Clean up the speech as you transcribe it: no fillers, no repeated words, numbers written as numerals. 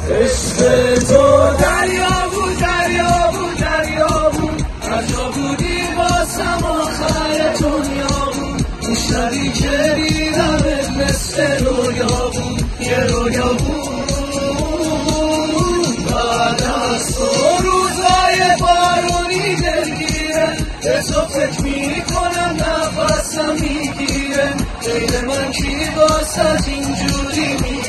عشق تو دریا بود دریا بود دریا بود، هر جا بودی باسم آخر دنیا بود. اون شبی که دیدمت مثل رویا بود، یه رویا بود. بعد از تو روزای بارونی دلگیره، به تو فکر میکنم نفسم میگیره. غیر من کی واسه اینجوری میگیره.